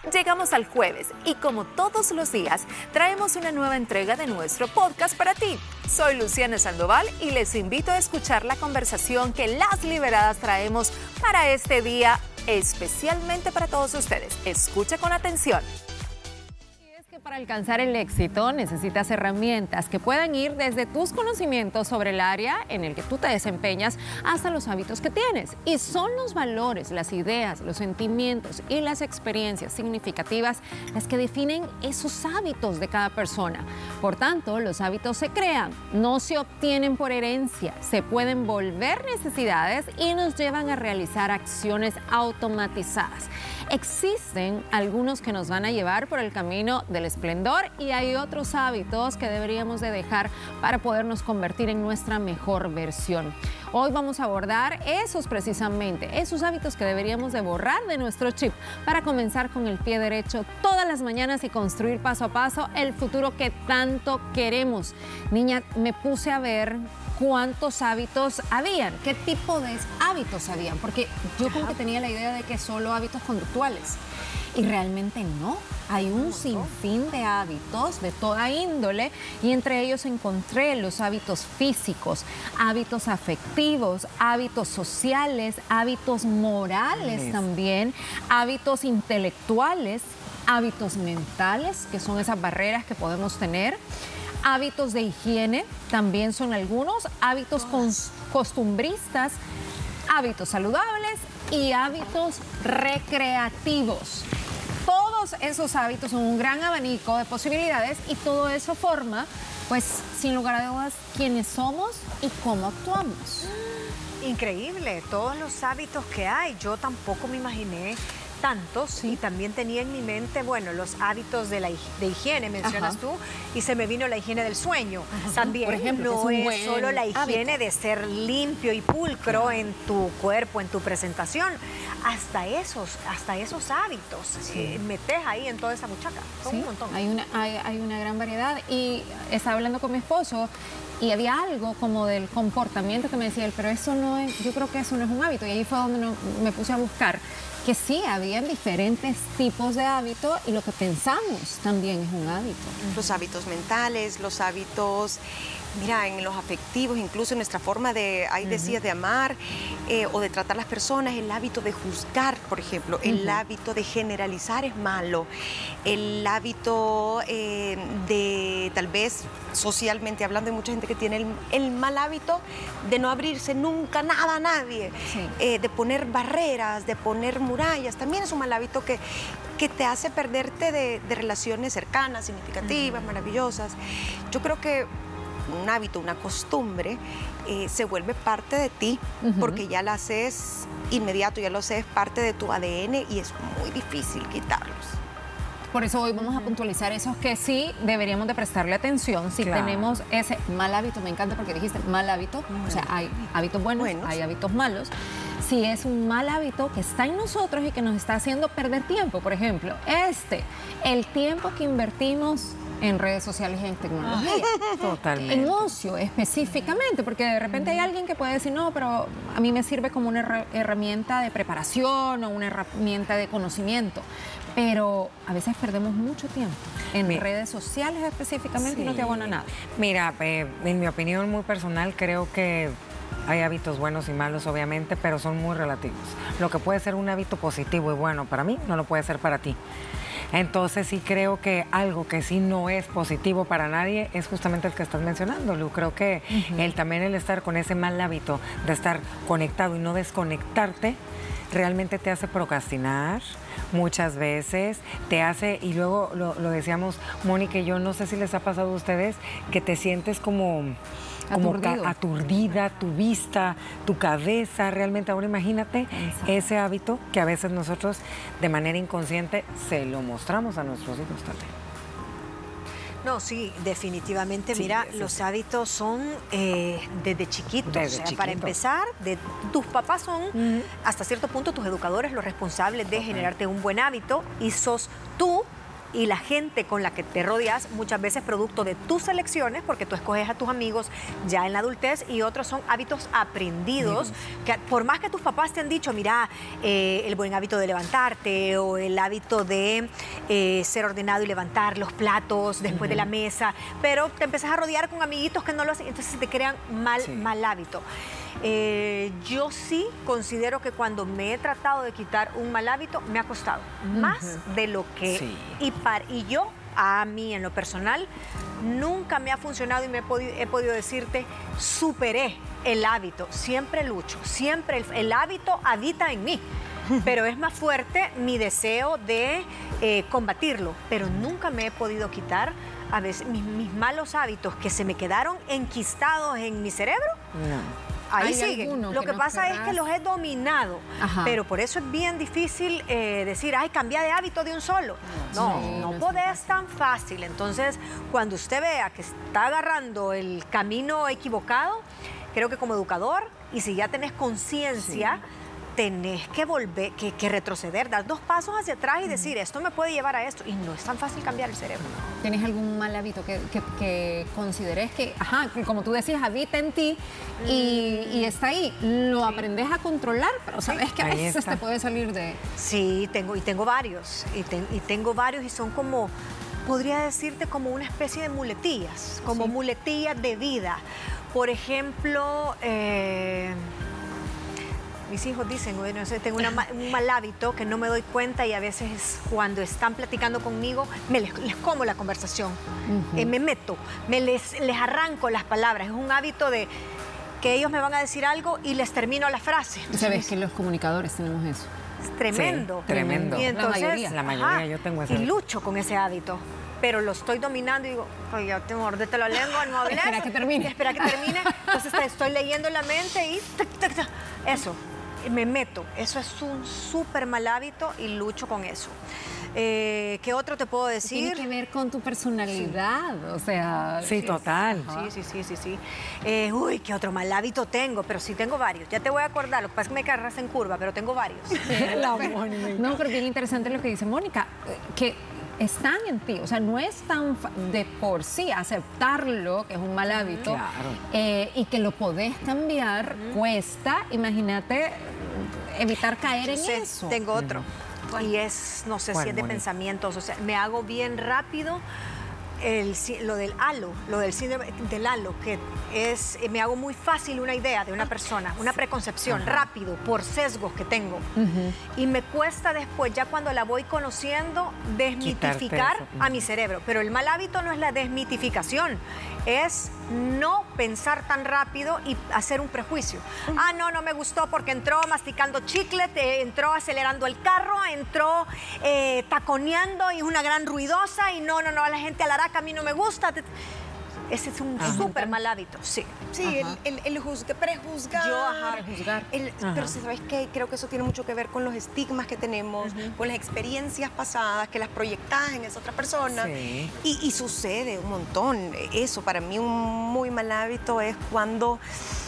Llegamos al jueves y como todos los días, traemos una nueva entrega de nuestro podcast para ti. Soy Luciana Sandoval y les invito a escuchar la conversación que las liberadas traemos para este día, especialmente para todos ustedes. Escucha con atención. Para alcanzar el éxito necesitas herramientas que puedan ir desde tus conocimientos sobre el área en el que tú te desempeñas hasta los hábitos que tienes. Y son los valores, las ideas, los sentimientos y las experiencias significativas las que definen esos hábitos de cada persona. Por tanto, los hábitos se crean, no se obtienen por herencia, se pueden volver necesidades y nos llevan a realizar acciones automatizadas. Existen algunos que nos van a llevar por el camino del esplendor y hay otros hábitos que deberíamos de dejar para podernos convertir en nuestra mejor versión. Hoy vamos a abordar esos hábitos que deberíamos de borrar de nuestro chip para comenzar con el pie derecho todas las mañanas y construir paso a paso el futuro que tanto queremos. Niña, me puse a ver cuántos hábitos habían, qué tipo de hábitos habían, porque yo como que tenía la idea de que solo hábitos conductuales y realmente no. Hay un sinfín de hábitos de toda índole y entre ellos encontré los hábitos físicos, hábitos afectivos, hábitos sociales, hábitos morales también, hábitos intelectuales, hábitos mentales, que son esas barreras que podemos tener. Hábitos de higiene también son algunos, hábitos costumbristas, hábitos saludables y hábitos recreativos. Todos esos hábitos son un gran abanico de posibilidades y todo eso forma, pues, sin lugar a dudas, quiénes somos y cómo actuamos. Increíble, todos los hábitos que hay. Yo tampoco me imaginé tantos y también tenía en mi mente, bueno, los hábitos de higiene, mencionas tú, y se me vino la higiene del sueño. También, por ejemplo, no es solo la higiene de ser limpio y pulcro en tu cuerpo, en tu presentación, hasta esos hábitos metes ahí en toda esa buchaca. Son un montón. Hay una gran variedad y estaba hablando con mi esposo y había algo como del comportamiento que me decía él, pero eso no es, yo creo que eso no es un hábito. Y ahí fue donde me puse a buscar que sí, habían diferentes tipos de hábitos y lo que pensamos también es un hábito. Los hábitos mentales, los hábitos, mira, en los afectivos, incluso en nuestra forma de, ahí decías, de amar o de tratar a las personas, el hábito de juzgar, por ejemplo, el hábito de generalizar es malo, el hábito de, tal vez, socialmente hablando, hay mucha gente que tiene el mal hábito de no abrirse nunca nada a nadie, de poner barreras, de poner murallas, también es un mal hábito que te hace perderte de relaciones cercanas, significativas, maravillosas. Yo creo que un hábito, una costumbre, se vuelve parte de ti porque ya la haces inmediato, ya lo haces parte de tu ADN y es muy difícil quitarlos. Por eso hoy vamos a puntualizar esos que sí deberíamos de prestarle atención si tenemos ese mal hábito. Me encanta porque dijiste mal hábito, o sea, hay hábitos buenos, hay hábitos malos. Si es un mal hábito que está en nosotros y que nos está haciendo perder tiempo, por ejemplo, el tiempo que invertimos en redes sociales y en tecnología. Totalmente. En ocio específicamente, porque de repente hay alguien que puede decir, no, pero a mí me sirve como una herramienta de preparación o una herramienta de conocimiento. Pero a veces perdemos mucho tiempo en redes sociales específicamente y no te abona nada. Mira, en mi opinión muy personal, creo que hay hábitos buenos y malos, obviamente, pero son muy relativos. Lo que puede ser un hábito positivo y bueno para mí, no lo puede ser para ti. Entonces sí creo que algo que sí no es positivo para nadie es justamente el que estás mencionando, Lu. Creo que también el estar con ese mal hábito de estar conectado y no desconectarte realmente te hace procrastinar muchas veces, te hace, y luego lo decíamos Mónica y yo, no sé si les ha pasado a ustedes, que te sientes como aturdida, tu vista, tu cabeza, realmente ahora imagínate ese hábito que a veces nosotros de manera inconsciente se lo mostramos a nuestros hijos también. No, sí, definitivamente. Sí, mira, los hábitos son desde chiquitos. Para empezar, tus papás son, hasta cierto punto, tus educadores, los responsables de generarte un buen hábito y sos tú y la gente con la que te rodeas muchas veces producto de tus elecciones, porque tú escoges a tus amigos ya en la adultez, y otros son hábitos aprendidos, que por más que tus papás te han dicho, mira, el buen hábito de levantarte o el hábito de ser ordenado y levantar los platos después de la mesa, pero te empezás a rodear con amiguitos que no lo hacen, entonces te crean mal hábito. Yo sí considero que cuando me he tratado de quitar un mal hábito, me ha costado más de lo que... Sí. Y yo, a mí en lo personal, nunca me ha funcionado y he podido decirte, superé el hábito. Siempre lucho, siempre el hábito habita en mí. Pero es más fuerte mi deseo de combatirlo. Pero nunca me he podido quitar a veces mis malos hábitos que se me quedaron enquistados en mi cerebro. No. Ahí siguen. Lo que pasa es que los he dominado. Ajá. Pero por eso es bien difícil decir, ay, cambia de hábito de un solo. No podés tan fácil. Entonces, cuando usted vea que está agarrando el camino equivocado, creo que como educador, y si ya tenés conciencia, tenés que volver, que retroceder, dar 2 pasos hacia atrás y decir, esto me puede llevar a esto. Y no es tan fácil cambiar el cerebro. ¿Tienes algún mal hábito que consideres que, como tú decías, habita en ti y está ahí? Lo aprendes a controlar, pero sabes que a Ahí veces está. te puede salir de... Sí, tengo varios. Tengo varios y son como, podría decirte, como una especie de muletillas, como muletillas de vida. Por ejemplo, mis hijos dicen, bueno, tengo un mal hábito que no me doy cuenta y a veces cuando están platicando conmigo les como la conversación. Me meto, les arranco las palabras. Es un hábito de que ellos me van a decir algo y les termino la frase. Sabes que los comunicadores tenemos eso. Es tremendo. Sí, tremendo. Y entonces, La mayoría, yo tengo ese y hábito. lucho con ese hábito. Pero lo estoy dominando y digo, oye, ya te mordete la lengua, no hables. Espera que termine. Espera que termine. Entonces te estoy leyendo la mente y eso, me meto. Eso es un súper mal hábito y lucho con eso. ¿Qué otro te puedo decir? Tiene que ver con tu personalidad, o sea... Sí, total. Sí. Uy, qué otro mal hábito tengo, pero sí tengo varios. Ya te voy a acordar, lo que pasa es que me agarras en curva, pero tengo varios. No, pero bien interesante lo que dice Mónica, que están en ti, o sea, no es tan de por sí aceptarlo, que es un mal hábito, y que lo podés cambiar, cuesta, imagínate, evitar caer en eso. Tengo otro. Y es, no sé si es de pensamientos, o sea, me hago bien rápido lo del halo, lo del síndrome del halo, que es, me hago muy fácil una idea de una persona, una preconcepción, rápido, por sesgos que tengo. Y me cuesta después, ya cuando la voy conociendo, desmitificar a mi cerebro. Pero el mal hábito no es la desmitificación, es no pensar tan rápido y hacer un prejuicio. No me gustó porque entró masticando chicle, entró acelerando el carro, entró taconeando y es una gran ruidosa y no, a la gente hablará que a mí no me gusta. Ese es un súper mal hábito, sí. Sí, el prejuzgar. Prejuzgar. Pero ¿sabes qué? Creo que eso tiene mucho que ver con los estigmas que tenemos, con las experiencias pasadas, que las proyectas en esa otra persona. Sí. Y sucede un montón. Eso, para mí, un muy mal hábito es cuando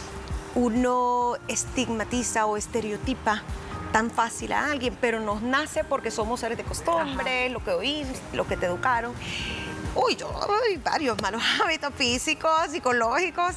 uno estigmatiza o estereotipa tan fácil a alguien, pero nos nace porque somos seres de costumbre, lo que oímos, lo que te educaron. Yo hay varios malos hábitos físicos, psicológicos.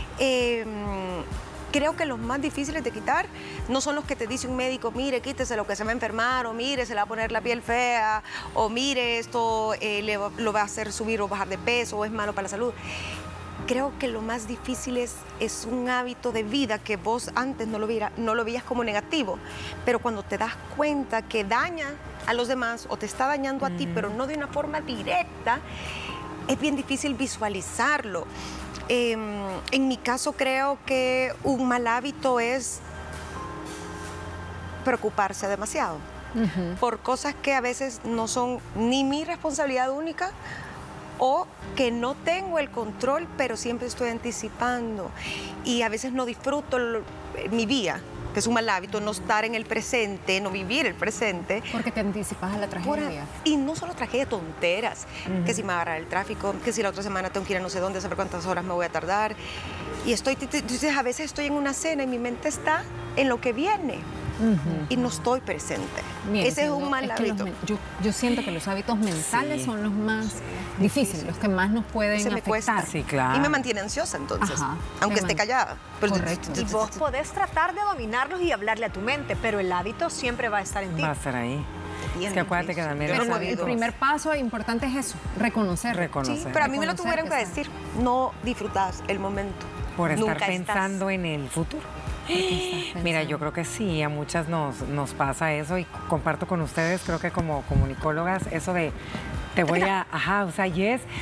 Creo que los más difíciles de quitar no son los que te dice un médico, mire, quítese lo que se va a enfermar, o mire, se le va a poner la piel fea, o mire, esto lo va a hacer subir o bajar de peso, o es malo para la salud. Creo que lo más difícil es un hábito de vida que vos antes no lo veías como negativo, pero cuando te das cuenta que daña a los demás o te está dañando a ti, pero no de una forma directa, es bien difícil visualizarlo. En mi caso creo que un mal hábito es preocuparse demasiado por cosas que a veces no son ni mi responsabilidad única, o que no tengo el control, pero siempre estoy anticipando. Y a veces no disfruto mi día, que es un mal hábito, no estar en el presente, no vivir el presente. Porque te anticipas a la tragedia. Y no solo tragedia, tonteras. Que si me va a agarrar el tráfico, que si la otra semana tengo que ir a no sé dónde, a saber cuántas horas me voy a tardar. Y entonces a veces estoy en una cena y mi mente está en lo que viene. y no estoy presente. Bien, Ese es un mal hábito. Yo siento que los hábitos mentales son los más difíciles, los que más nos pueden Se me afectar. cuesta. Sí, claro. Y me mantiene ansiosa entonces, Ajá, aunque te esté callada. Pero Correcto. Y vos podés tratar de dominarlos y hablarle a tu mente, pero el hábito siempre va a estar en ti. Va a estar ahí. Es que acuérdate que también Yo los no El hábitos... primer paso importante es eso, reconocer. Sí, pero a mí me lo tuvieron que Reconocer que decir. No disfrutás el momento. Por estar Nunca pensando en el futuro. Mira, yo creo que sí, a muchas nos pasa eso y comparto con ustedes, creo que como comunicólogas, eso de te voy a, o sea,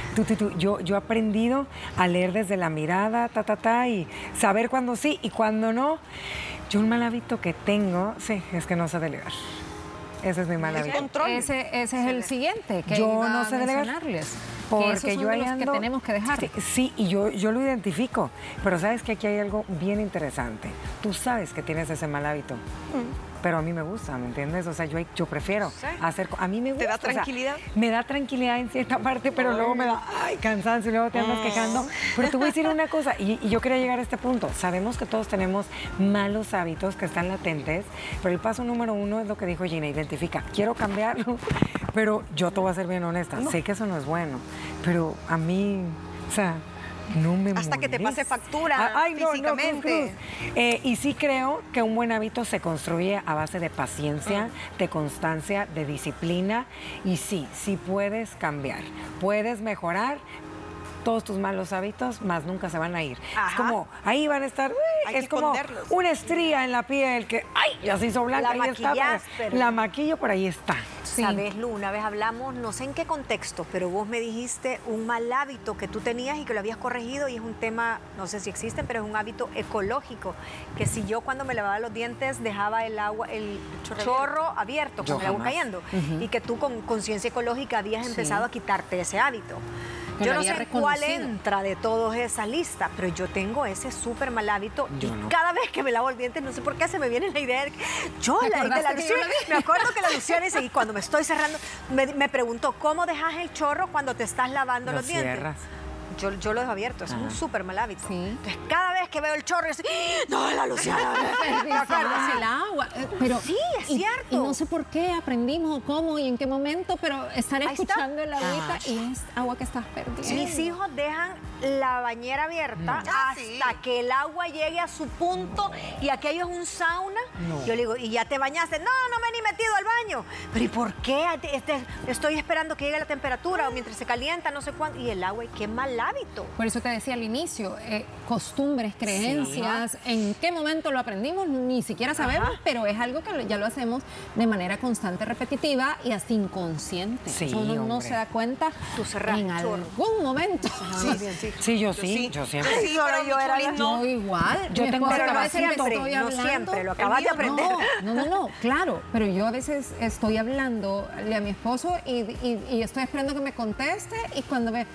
yo he aprendido a leer desde la mirada, y saber cuándo sí y cuándo no. Yo un mal hábito que tengo, es que no sé delegar. Ese es mi mal hábito. Control. Ese es el siguiente que Yo iba no a sé delegar. mencionarles. Porque esos son yo de ahí los ando, que tenemos que dejar. Sí, y yo lo identifico. Pero sabes que aquí hay algo bien interesante. Tú sabes que tienes ese mal hábito. Pero a mí me gusta, ¿me entiendes? O sea, yo prefiero hacer... A mí me gusta. ¿Te da o sea, tranquilidad? me da tranquilidad en cierta parte, pero luego me da cansancio y luego te andas quejando. Pero te voy a decir una cosa, y yo quería llegar a este punto. Sabemos que todos tenemos malos hábitos que están latentes, pero el paso número 1 es lo que dijo Gina, identifica. Quiero cambiarlo, pero yo te voy a ser bien honesta. Sé que eso no es bueno, pero a mí, o sea... No me Hasta que te pase molesta. factura físicamente. Y sí creo que un buen hábito se construye a base de paciencia, de constancia, de disciplina. Y sí puedes cambiar, puedes mejorar. Todos tus malos hábitos más nunca se van a ir. Ajá. Es como, ahí van a estar, Hay es que como esconderlos. una estría en la piel que, ya se hizo blanca, La ahí está. maquillás, pero- La maquillo, por ahí está. Sí. Sabes, Lu, una vez hablamos, no sé en qué contexto, pero vos me dijiste un mal hábito que tú tenías y que lo habías corregido y es un tema, no sé si existen, pero es un hábito ecológico, que si yo cuando me lavaba los dientes dejaba el agua, el chorro abierto, Yo con el agua jamás. cayendo, y que tú con conciencia ecológica habías empezado a quitarte ese hábito. Que Yo lo no sé había cuál reconocido. entra de todas esas listas, pero yo tengo ese súper mal hábito Yo y no. cada vez que me lavo el diente, no sé por qué se me viene la idea de que yo ¿Te la de acordaste la que yo Luciana, lo dije? me acuerdo que la Luciana dice, y cuando me estoy cerrando, me preguntó, ¿cómo dejas el chorro cuando te estás lavando Lo los dientes? cierras. Yo lo dejo abierto, es un Ajá. súper mal hábito. Sí. Entonces, cada vez que veo el chorro, yo estoy, no, la Luciana. ¿Me acuerdas? Desperdicias el agua. Pero, Sí, es y- cierto. Y no sé por qué aprendimos o cómo y en qué momento, pero estar Ahí está. escuchando el agüita y es agua que estás perdiendo. Mis hijos dejan la bañera abierta Ah, hasta sí. que el agua llegue a su punto y aquello es un sauna. Yo le digo, ¿y ya te bañaste? No, no me he ni metido al baño. ¿Pero y por qué? Estoy esperando que llegue la temperatura o mientras se calienta, no sé cuánto. Y el agua, y qué mal hábito. Por eso te decía al inicio, costumbres, creencias, en qué momento lo aprendimos, ni siquiera sabemos, pero es algo que ya lo hacemos de manera constante, repetitiva y hasta inconsciente. Sí, O sea, uno no hombre. se da cuenta Tú cerrás en el chorro. algún momento. Sí, yo siempre. Sí, pero yo era la... Yo igual. Yo Mi tengo esposo Pero no a veces siempre, estoy no hablando. siempre, lo acabas de aprender. No, claro. Pero yo a veces estoy hablándole a mi esposo y estoy esperando que me conteste y cuando ve...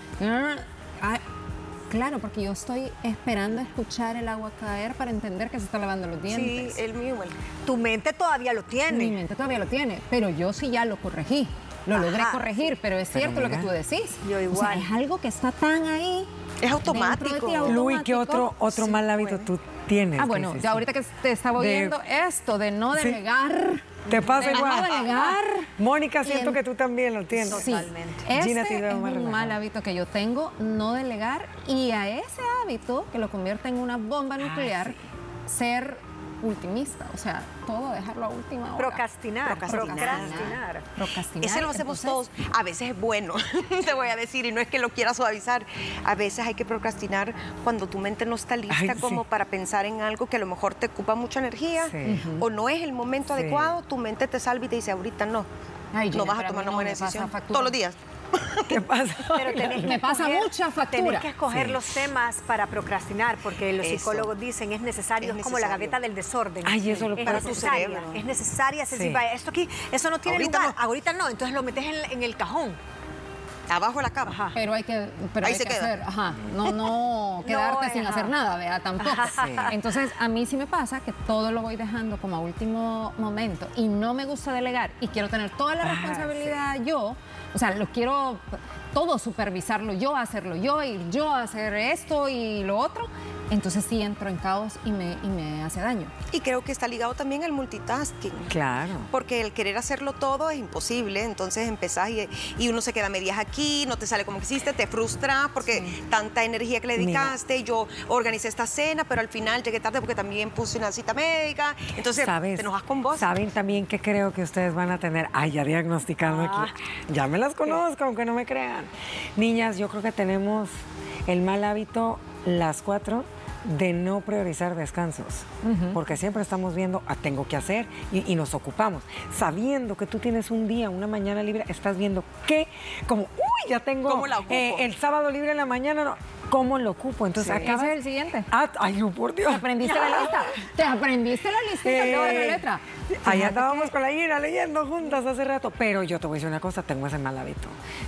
Claro, porque yo estoy esperando a escuchar el agua caer para entender que se está lavando los Sí, dientes. el mío igual. Tu mente todavía lo Mi tiene. mente todavía lo tiene, pero yo sí ya lo corregí. Lo logré Ajá, corregir, pero es cierto lo que mira. tú decís. Yo O sea, igual. es algo que está tan ahí. Es automático. dentro de ti, Luis, ¿qué automático. otro mal hábito tú tienes? Ah, bueno, que dices, ya ahorita que te estaba De- oyendo esto de no Sí. delegar. ¿Te pasa de igual? no delegar. Mónica, siento Y que tú también lo tienes. Sí, Totalmente. Gina, este te veo es más un relajada. mal hábito que yo tengo, no delegar, y a ese hábito, que lo convierte en una bomba nuclear, ser ultimista, o sea, todo dejarlo a última hora. Procrastinar. Procrastinar. Ese lo hacemos Entonces, todos. A veces es bueno, te voy a decir, y no es que lo quiera suavizar. A veces hay que procrastinar cuando tu mente no está lista Ay, sí. como para pensar en algo que a lo mejor te ocupa mucha energía Sí. o no es el momento Sí. adecuado, tu mente te salva y te dice, ahorita no. Ay, no Gina, vas a pero a tomar mí una no buena me pasa decisión. factura. Todos los días. ¿Qué pasa? Pero tenés Me que pasa escoger- mucha factura. Tenés que escoger Sí. los temas para procrastinar, porque los Eso. psicólogos dicen es necesario, Es es como la necesario. gaveta del desorden. Ay, eso lo es para tu necesaria, cerebro. es necesaria. Sí. Esto aquí, eso no tiene Ahorita lugar. no. Ahorita no, entonces lo metes en el cajón. Abajo de la cama. Ajá. Pero hay que, pero Ahí hay se que queda. hacer, no quedarte sin ajá. hacer nada, ¿verdad? Tampoco. Sí. Entonces, a mí sí me pasa que todo lo voy dejando como a último momento y no me gusta delegar y quiero tener toda la responsabilidad yo, o sea, lo quiero todo supervisarlo yo, hacerlo yo, ir yo a hacer esto y lo otro. entonces sí entro en caos y me hace daño. Y creo que está ligado también al multitasking. Claro. Porque el querer hacerlo todo es imposible, entonces empezás y uno se queda medias aquí, no te sale como quisiste, te frustras porque tanta energía que le dedicaste, yo organicé esta cena, pero al final llegué tarde porque también puse una cita médica, entonces te enojas con vos. ¿Saben también que creo que ustedes van a tener? Ay, ya diagnosticando aquí. Ya me las conozco, aunque no me crean. Niñas, yo creo que tenemos el mal hábito, las 4, de no priorizar descansos, porque siempre estamos viendo, tengo que hacer y nos ocupamos. Sabiendo que tú tienes un día, una mañana libre, estás viendo que, como, uy, ya tengo ¿Cómo la ocupo? El sábado libre en la mañana, no, ¿cómo lo ocupo? Entonces Ese es el siguiente. Ay, no, por Dios. ¿Te aprendiste la lista? ¿Te aprendiste la listita de la letra? Allá estábamos con la Gina leyendo juntas hace rato, pero yo te voy a decir una cosa, tengo ese mal hábito.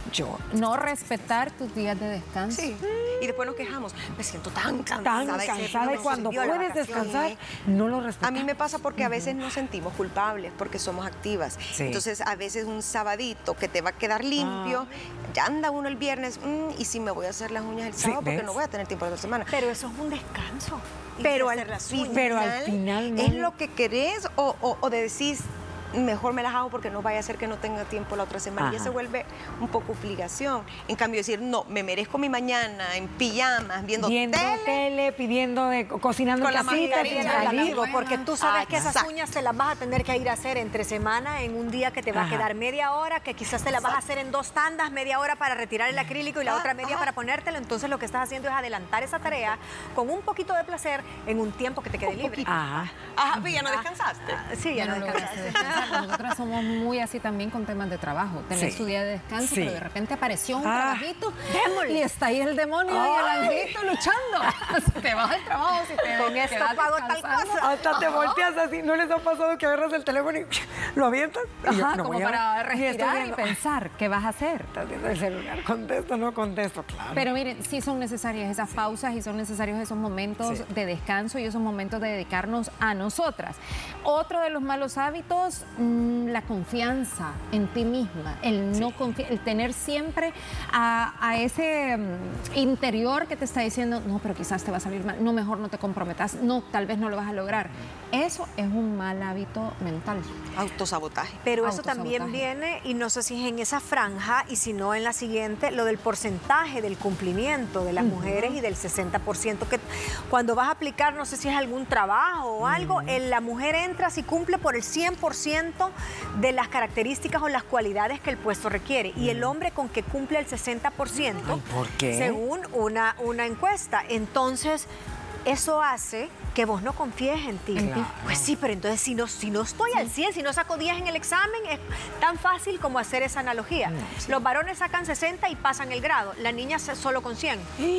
No respetar tus días de descanso. Sí. Y después nos quejamos, me siento tan cansada. Y cuando puedes descansar, no lo respetas. A mí me pasa porque a veces nos sentimos culpables porque somos activas. Sí. Entonces, a veces un sabadito que te va a quedar limpio, ya anda uno el viernes, y si me voy a hacer las uñas el sábado porque no voy a tener tiempo de la semana. Pero eso es un descanso. Pero al final no. ¿Es lo que querés o decís, mejor me las hago porque no vaya a ser que no tenga tiempo la otra semana? Y eso se vuelve un poco obligación. En cambio, decir, no, me merezco mi mañana en pijamas, viendo tele, cocinando con en la casita, Amigo, porque tú sabes que esas uñas te las vas a tener que ir a hacer entre semana en un día que te va a quedar media hora, que quizás te las vas a hacer en 2 tandas, media hora para retirar el acrílico y la otra media para ponértelo. Entonces lo que estás haciendo es adelantar esa tarea con un poquito de placer en un tiempo que te quede libre. Pero ya no descansaste. Sí, ya no descansaste. Nosotras somos muy así también con temas de trabajo. Tener su día de descanso, pero de repente apareció un trabajito y está ahí el demonio y el angelito luchando. Si te vas al trabajo, si te con esto pago tal cosa. Hasta te volteas así. ¿No les ha pasado que agarras el teléfono y lo avientas? Como para respirar y pensar qué vas a hacer. Estás viendo el celular, contesto, no contesto, claro. Pero miren, sí son necesarias esas pausas y son necesarios esos momentos de descanso y esos momentos de dedicarnos a nosotras. Otro de los malos hábitos, la confianza en ti misma, el no el tener siempre a ese interior que te está diciendo, no, pero quizás te va a salir mal, no, mejor no te comprometas, no, tal vez no lo vas a lograr. Eso es un mal hábito mental. Autosabotaje. Pero eso también viene, y no sé si es en esa franja y si no en la siguiente, lo del porcentaje del cumplimiento de las mujeres y del 60%, que cuando vas a aplicar, no sé si es algún trabajo o algo, la mujer entra si cumple por el 100% de las características o las cualidades que el puesto requiere, y el hombre con que cumple el 60%, ¿por qué? según una encuesta. Entonces, eso hace que vos no confíes en ti. Claro. Pues sí, pero entonces si no estoy al 100, si no saco 10 en el examen, es tan fácil como hacer esa analogía. Los varones sacan 60 y pasan el grado, la niña solo con 100.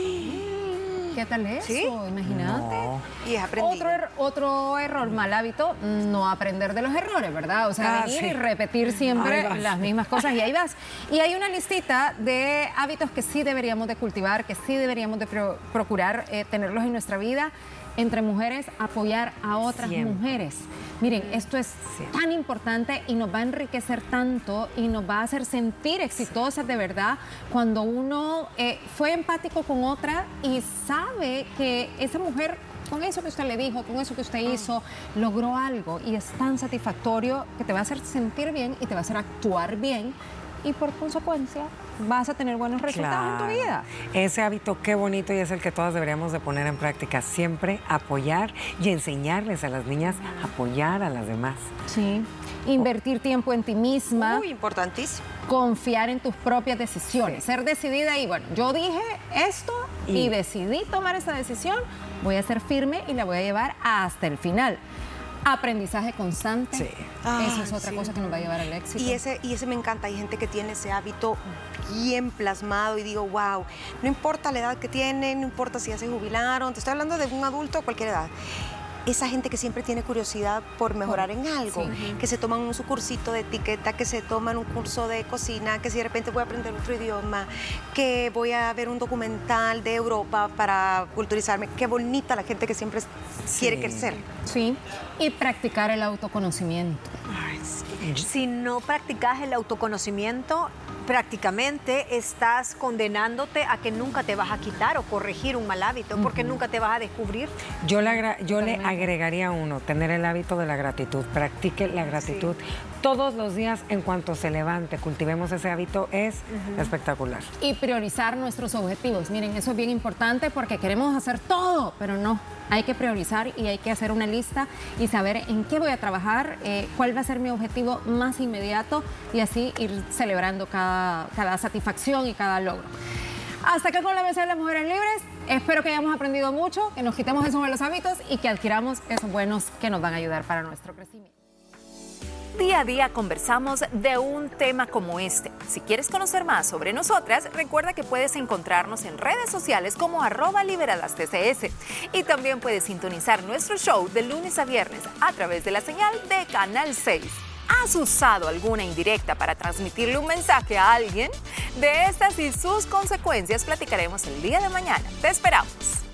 ¿Qué tal eso? ¿Sí? Imagínate. No. Y es aprendido. Otro error, mal hábito, no aprender de los errores, ¿verdad? O sea, venir y repetir siempre las mismas cosas y ahí vas. Y hay una listita de hábitos que sí deberíamos de cultivar, que sí deberíamos de procurar tenerlos en nuestra vida. Entre mujeres, apoyar a otras mujeres. Miren, esto es tan importante y nos va a enriquecer tanto y nos va a hacer sentir exitosas de verdad cuando uno fue empático con otra y sabe que esa mujer, con eso que usted le dijo, con eso que usted hizo, logró algo, y es tan satisfactorio que te va a hacer sentir bien y te va a hacer actuar bien, y por consecuencia vas a tener buenos resultados en tu vida. Ese hábito, qué bonito, y es el que todas deberíamos de poner en práctica. Siempre apoyar y enseñarles a las niñas a apoyar a las demás. Sí. Invertir tiempo en ti misma. Muy importantísimo. Confiar en tus propias decisiones. Ser decidida y, bueno, yo dije esto y decidí tomar esa decisión, voy a ser firme y la voy a llevar hasta el final. Aprendizaje constante. Sí. Eso es otra cosa que nos va a llevar al éxito. Y ese me encanta. Hay gente que tiene ese hábito bien plasmado y digo, wow, no importa la edad que tienen, no importa si ya se jubilaron, te estoy hablando de un adulto a cualquier edad. Esa gente que siempre tiene curiosidad por mejorar en algo, que se toman su cursito de etiqueta, que se toman un curso de cocina, que si de repente voy a aprender otro idioma, que voy a ver un documental de Europa para culturizarme. Qué bonita la gente que siempre quiere crecer. Sí, y practicar el autoconocimiento. Si no practicas el autoconocimiento, prácticamente estás condenándote a que nunca te vas a quitar o corregir un mal hábito, porque nunca te vas a descubrir. Yo le agregaría uno, tener el hábito de la gratitud. Practique la gratitud todos los días en cuanto se levante. Cultivemos ese hábito, es espectacular. Y priorizar nuestros objetivos. Miren, eso es bien importante porque queremos hacer todo, pero no. Hay que priorizar y hay que hacer una lista y saber en qué voy a trabajar, cuál va a ser mi objetivo más inmediato y así ir celebrando cada satisfacción y cada logro. Hasta acá con la Mesa de las Mujeres Libres. Espero que hayamos aprendido mucho, que nos quitemos esos malos hábitos y que adquiramos esos buenos que nos van a ayudar para nuestro crecimiento. Día a día conversamos de un tema como este. Si quieres conocer más sobre nosotras, recuerda que puedes encontrarnos en redes sociales como @liberadasTCS y también puedes sintonizar nuestro show de lunes a viernes a través de la señal de Canal 6. ¿Has usado alguna indirecta para transmitirle un mensaje a alguien? De estas y sus consecuencias platicaremos el día de mañana. ¡Te esperamos!